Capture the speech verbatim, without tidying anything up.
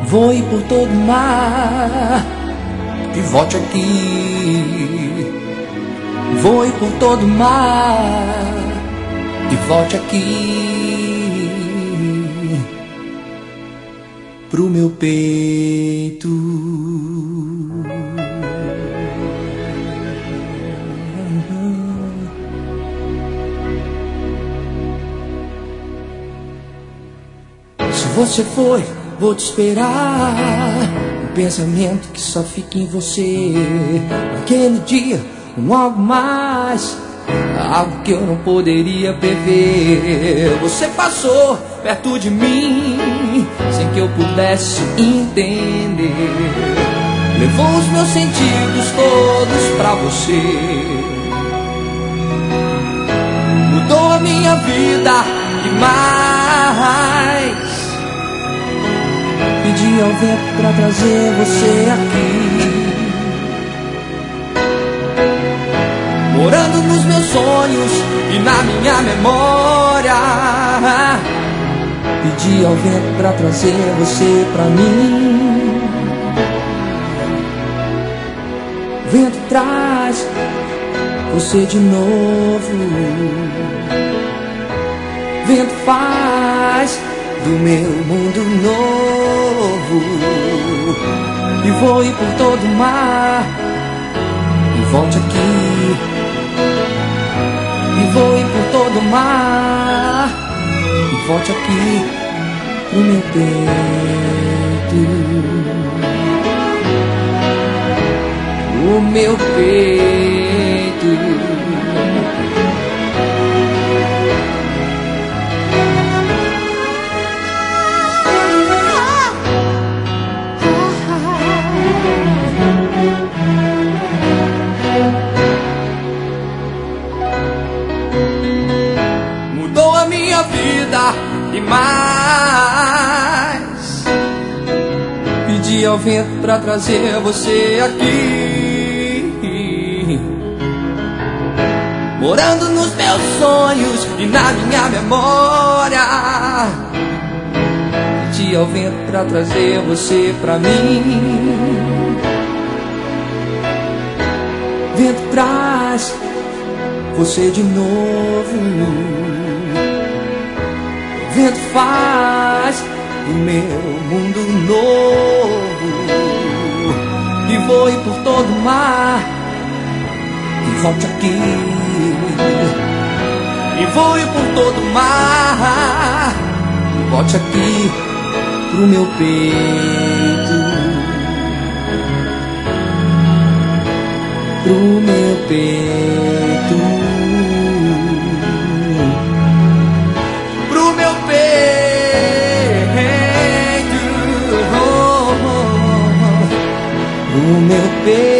voe por todo o mar e volte aqui. Voe por todo o mar e volte aqui pro meu peito. Se você foi, vou te esperar. Um pensamento que só fica em você. Naquele dia, um algo mais, algo que eu não poderia prever. Você passou perto de mim sem que eu pudesse entender. Levou os meus sentidos todos pra você. Mudou a minha vida e mais. Pedi ao vento pra trazer você aqui, morando nos meus sonhos e na minha memória. Pedi ao vento pra trazer você pra mim. Vento traz você de novo. Vento faz do meu mundo novo. E voe por todo o mar e volte aqui. E voe por todo o mar e volte aqui pro meu peito. O meu peito. Mudou a minha vida e mais. Pedi ao vento pra trazer você aqui, morando nos meus sonhos e na minha memória. Pedi ao vento pra trazer você pra mim. Vento traz você de novo. Vento faz do meu mundo novo. E voe por todo o mar e volte aqui. E voe por todo o mar e volte aqui pro meu peito. Pro meu peito. Pro meu peito. Oh, oh, oh. Pro meu peito.